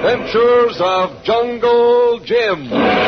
Adventures of Jungle Jim.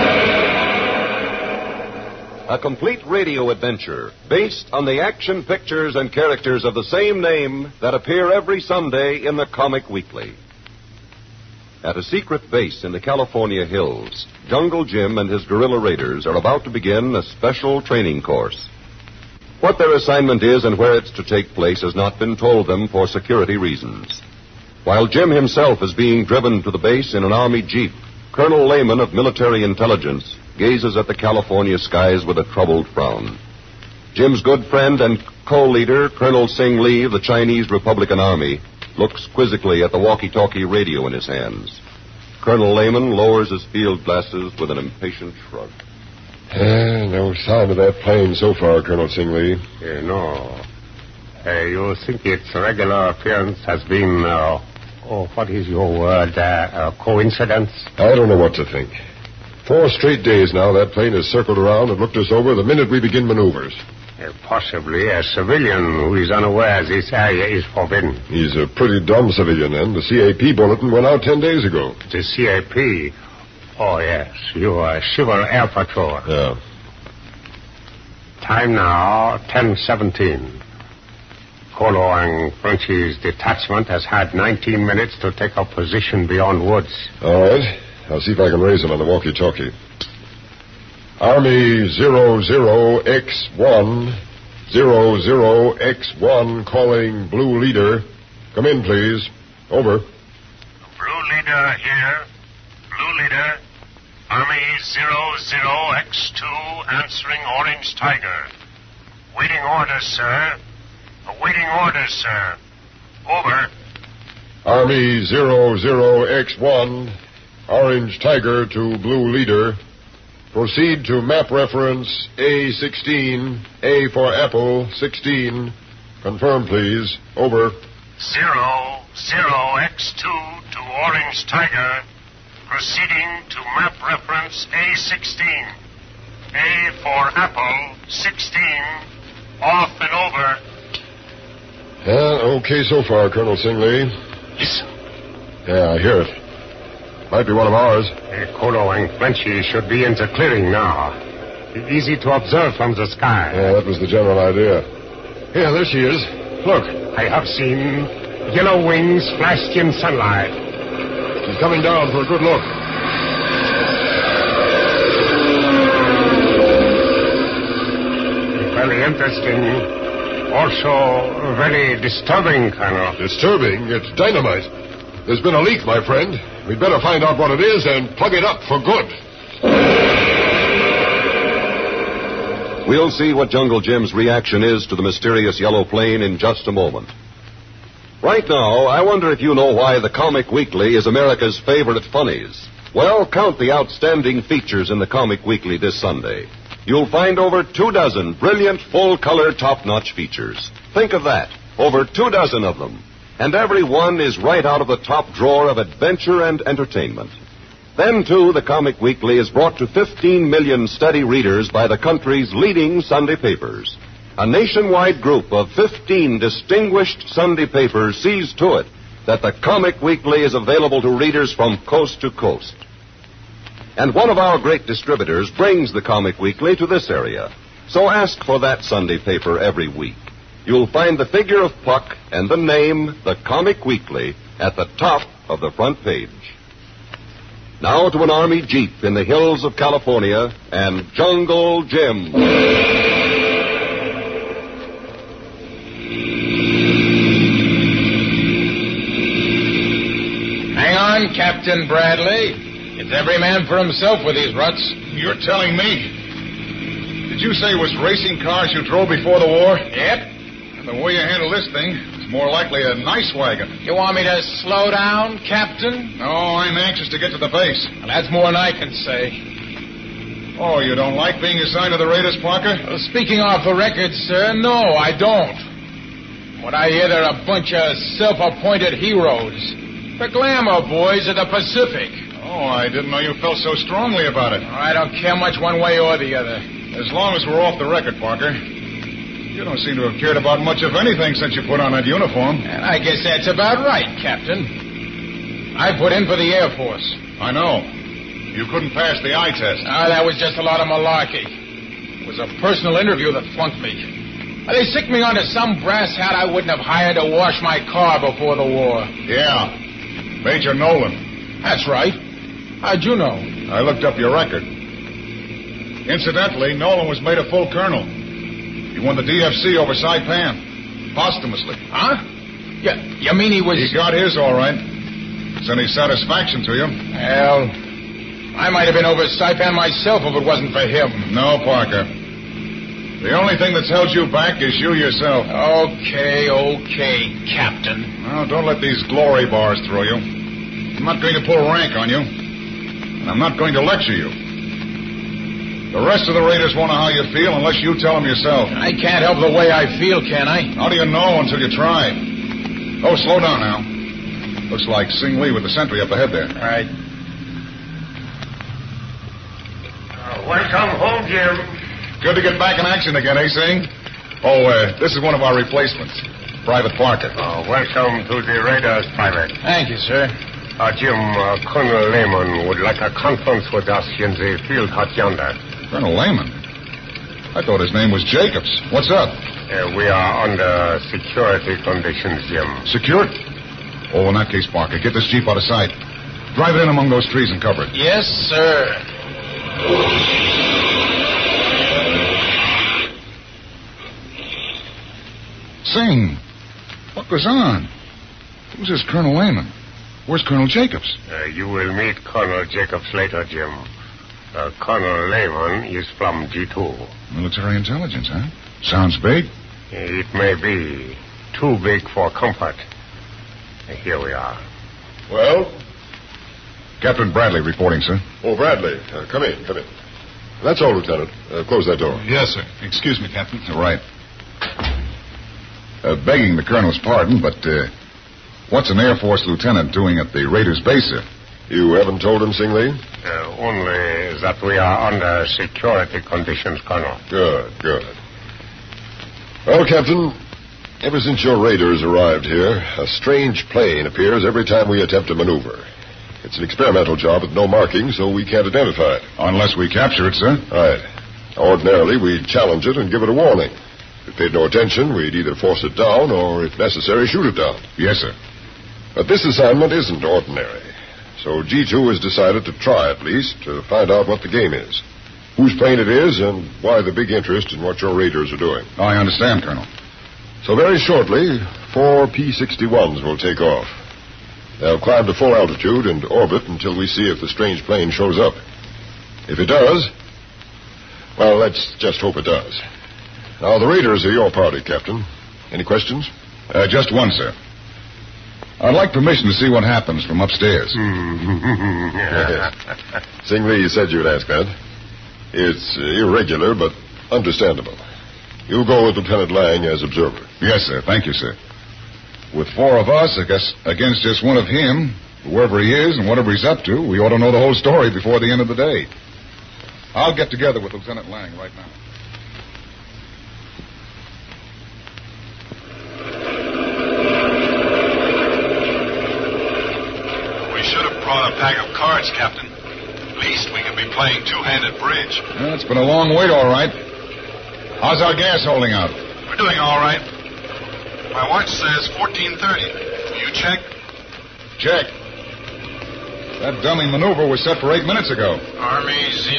A complete radio adventure based on the action pictures and characters of the same name that appear every Sunday in the Comic Weekly. At a secret base in the California hills, Jungle Jim and his guerrilla raiders are about to begin a special training course. What their assignment is and where it's to take place has not been told them for security reasons. While Jim himself is being driven to the base in an Army jeep, Colonel Lehman of Military Intelligence gazes at the California skies with a troubled frown. Jim's good friend and co-leader, Colonel Sing Lee of the Chinese Republican Army, looks quizzically at the walkie-talkie radio in his hands. Colonel Lehman lowers his field glasses with an impatient shrug. No sign of that plane so far, Colonel Sing Lee. No. You think its regular appearance has been, what is your word, coincidence? I don't know what to think. 4 straight days now that plane has circled around and looked us over the minute we begin maneuvers. Possibly a civilian who is unaware this area is forbidden. He's a pretty dumb civilian, then. The CAP bulletin went out 10 days ago. The CAP? Oh, yes. Your Civil Air Patrol. Yeah. Time now, 10:17. Polo and Frenchy's detachment has had 19 minutes to take up position beyond woods. All right. I'll see if I can raise him on the walkie-talkie. Army 00X1, 00X1 calling Blue Leader. Come in, please. Over. Blue Leader here. Blue Leader. Army 00X2 answering Orange Tiger. Waiting orders, sir. Awaiting orders, sir. Over. Army 00X1, Orange Tiger to Blue Leader. Proceed to map reference A16, A for Apple, 16. Confirm, please. Over. 00X2 to Orange Tiger. Proceeding to map reference A16. A for Apple, 16. Off and over. Okay so far, Colonel Sing Lee. Yes. Yeah, I hear it. Might be one of ours. Kolo and Frenchy should be into clearing now. Easy to observe from the sky. Yeah, that was the general idea. Yeah, there she is. Look. I have seen yellow wings flashed in sunlight. She's coming down for a good look. Very interesting. Also very disturbing, Colonel. Disturbing? It's dynamite. There's been a leak, my friend. We'd better find out what it is and plug it up for good. We'll see what Jungle Jim's reaction is to the mysterious yellow plane in just a moment. Right now, I wonder if you know why the Comic Weekly is America's favorite funnies. Well, count the outstanding features in the Comic Weekly this Sunday. You'll find over 24 brilliant, full-color, top-notch features. Think of that. Over 24 of them. And every one is right out of the top drawer of adventure and entertainment. Then, too, the Comic Weekly is brought to 15 million steady readers by the country's leading Sunday papers. A nationwide group of 15 distinguished Sunday papers sees to it that the Comic Weekly is available to readers from coast to coast. And one of our great distributors brings the Comic Weekly to this area. So ask for that Sunday paper every week. You'll find the figure of Puck and the name, the Comic Weekly, at the top of the front page. Now to an Army jeep in the hills of California and Jungle Jim. Hang on, Captain Bradley. It's every man for himself with these ruts. You're telling me? Did you say it was racing cars you drove before the war? Yep. And the way you handle this thing, it's more likely a nice wagon. You want me to slow down, Captain? No, I'm anxious to get to the base. Well, that's more than I can say. Oh, you don't like being assigned to the Raiders, Parker? Well, speaking off the record, sir, no, I don't. What I hear, they're a bunch of self-appointed heroes. The glamour boys of the Pacific. Oh, I didn't know you felt so strongly about it. I don't care much one way or the other. As long as we're off the record, Parker. You don't seem to have cared about much of anything since you put on that uniform. And I guess that's about right, Captain. I put in for the Air Force. I know. You couldn't pass the eye test. That was just a lot of malarkey. It was a personal interview that flunked me. They sicked me onto some brass hat I wouldn't have hired to wash my car before the war. Yeah. Major Nolan. That's right. How'd you know? I looked up your record. Incidentally, Nolan was made a full colonel. He won the DFC over Saipan. Posthumously. Huh? You mean he was... He got his, all right. It's any satisfaction to you? Well, I might have been over Saipan myself if it wasn't for him. No, Parker. The only thing that's held you back is you yourself. Okay, Captain. Well, don't let these glory bars throw you. I'm not going to pull rank on you. And I'm not going to lecture you. The rest of the Raiders won't know how you feel unless you tell them yourself. I can't help the way I feel, can I? How do you know until you try? Oh, slow down now. Looks like Sing Lee with the sentry up ahead there. All right. Welcome home, Jim. Good to get back in action again, eh, Sing? Oh, this is one of our replacements, Private Parker. Welcome to the Raiders, Private. Thank you, sir. Jim, Colonel Lehman would like a conference with us in the field hut yonder. Colonel Lehman? I thought his name was Jacobs. What's up? We are under security conditions, Jim. Security? Oh, in that case, Parker, get this Jeep out of sight. Drive it in among those trees and cover it. Yes, sir. Sing. What goes on? Who's this Colonel Lehman? Where's Colonel Jacobs? You will meet Colonel Jacobs later, Jim. Colonel Lehman is from G2. Military intelligence, huh? Sounds big. It may be too big for comfort. Here we are. Well? Captain Bradley reporting, sir. Oh, Bradley. Come in. That's all, Lieutenant. Close that door. Yes, sir. Excuse me, Captain. Right. Begging the Colonel's pardon, but what's an Air Force lieutenant doing at the Raiders base, sir? You haven't told him, Sing Lee? Only that we are under security conditions, Colonel. Good. Well, Captain, ever since your Raiders arrived here, a strange plane appears every time we attempt a maneuver. It's an experimental job with no markings, so we can't identify it. Unless we capture it, sir. Right. Ordinarily, we'd challenge it and give it a warning. If it paid no attention, we'd either force it down or, if necessary, shoot it down. Yes, sir. But this assignment isn't ordinary. So G2 has decided to try, at least, to find out what the game is. Whose plane it is and why the big interest in what your Raiders are doing. I understand, Colonel. So very shortly, 4 P-61s will take off. They'll climb to full altitude and orbit until we see if the strange plane shows up. If it does, well, let's just hope it does. Now, the Raiders are your party, Captain. Any questions? Just one, sir. I'd like permission to see what happens from upstairs. Sing Lee said you'd ask that. It's irregular, but understandable. You go with Lieutenant Lang as observer. Yes, sir. Thank you, sir. With 4 of us, I guess, against just one of him, whoever he is and whatever he's up to, we ought to know the whole story before the end of the day. I'll get together with Lieutenant Lang right now. We should have brought a pack of cards, Captain. At least we could be playing two-handed bridge. Well, it's been a long wait, all right. How's our gas holding out? We're doing all right. My watch says 1430. Will you check? Check. That dummy maneuver was set for 8 minutes ago. Army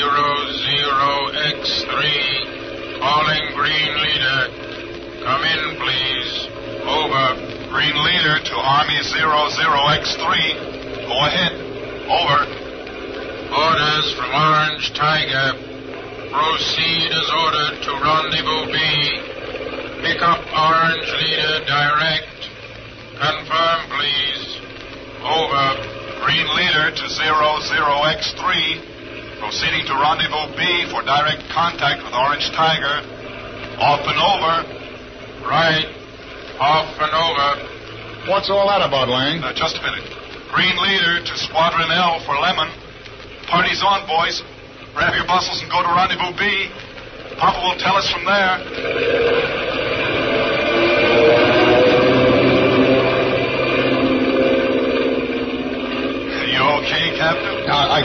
00X3, calling green leader. Come in, please. Over. Green leader to Army 00X3. Go ahead. Over. Orders from Orange Tiger. Proceed as ordered to Rendezvous B. Pick up Orange Leader direct. Confirm, please. Over. Green leader to 00X3. Proceeding to Rendezvous B for direct contact with Orange Tiger. Off and over. Right. Off and over. What's all that about, Lang? Just a minute. Green leader to Squadron L for Lemon. Party's on, boys. Grab your bustles and go to Rendezvous B. Papa will tell us from there.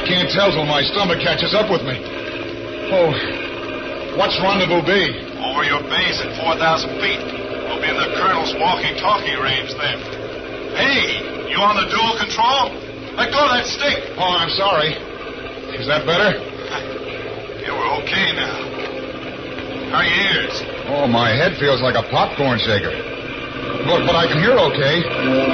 can't tell till my stomach catches up with me. Oh, what's Rendezvous B? Over your base at 4,000 feet. We'll be in the Colonel's walkie-talkie range then. Hey, you on the dual control? Let go of that stick. Oh, I'm sorry. Is that better? Yeah, we're okay now. How are your ears? Oh, my head feels like a popcorn shaker. But I can hear okay.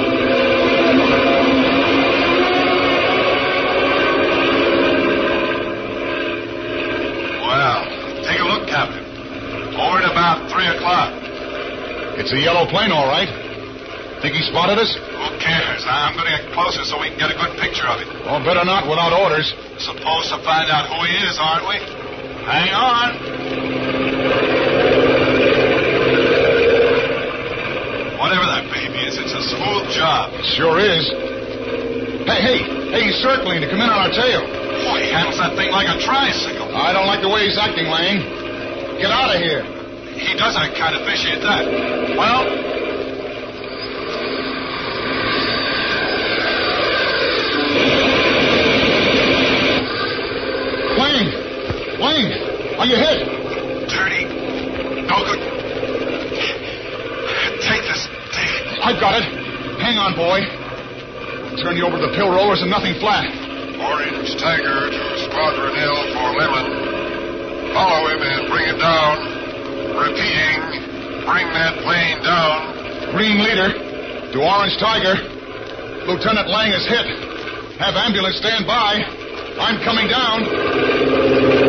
Well, take a look, Captain. Over at about 3 o'clock. It's a yellow plane, all right. Think he spotted us? Who cares? I'm going to get closer so we can get a good picture of him. Oh, better not without orders. We're supposed to find out who he is, aren't we? Hang on. Whatever that baby is, it's a smooth job. It sure is. Hey, he's circling to come in on our tail. Boy, he handles that thing like a tricycle. I don't like the way he's acting, Lang. Get out of here. He does act kind of fishy at that. Well... Lang, are you hit? Dirty. No good. Take this. Take it. I've got it. Hang on, boy. Turn you over to the pill rollers and nothing flat. Orange Tiger to Squadron L for Lemon. Follow him and bring it down. Repeating, bring that plane down. Green Leader to Orange Tiger. Lieutenant Lang is hit. Have ambulance stand by. I'm coming down.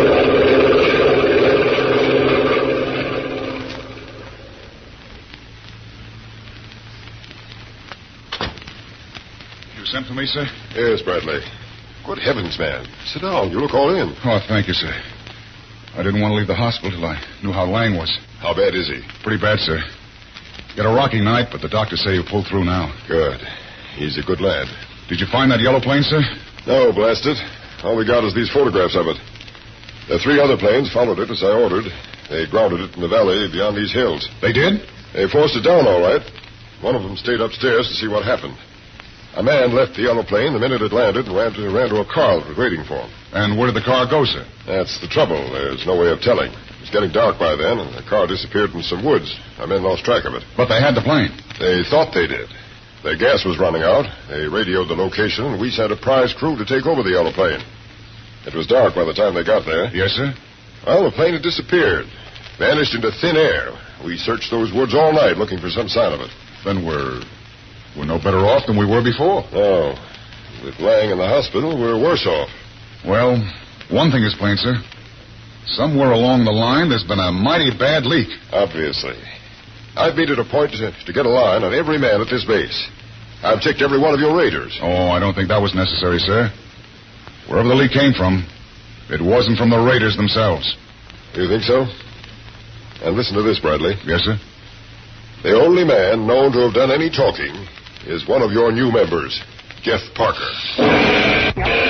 You sent for me, sir? Yes, Bradley. Good heavens, man. Sit down. You look all in. Oh, thank you, sir. I didn't want to leave the hospital till I knew how Lang was. How bad is he? Pretty bad, sir. He had a rocky night, but the doctors say he'll pull through now. Good. He's a good lad. Did you find that yellow plane, sir? No, blast it. All we got is these photographs of it. The 3 other planes followed it as I ordered. They grounded it in the valley beyond these hills. They did? They forced it down all right. One of them stayed upstairs to see what happened. A man left the yellow plane the minute it landed and ran to a car that was waiting for him. And where did the car go, sir? That's the trouble. There's no way of telling. It was getting dark by then, and the car disappeared in some woods. Our men lost track of it. But they had the plane. They thought they did. Their gas was running out. They radioed the location, and we sent a prize crew to take over the yellow plane. It was dark by the time they got there. Yes, sir? Well, the plane had disappeared. Vanished into thin air. We searched those woods all night looking for some sign of it. Then we're no better off than we were before. No. With Lang in the hospital, we're worse off. Well, one thing is plain, sir. Somewhere along the line, there's been a mighty bad leak. Obviously. I've made it a point to get a line on every man at this base. I've checked every one of your raiders. Oh, I don't think that was necessary, sir. Wherever the leak came from, it wasn't from the raiders themselves. You think so? And listen to this, Bradley. Yes, sir? The only man known to have done any talking is one of your new members, Jeff Parker.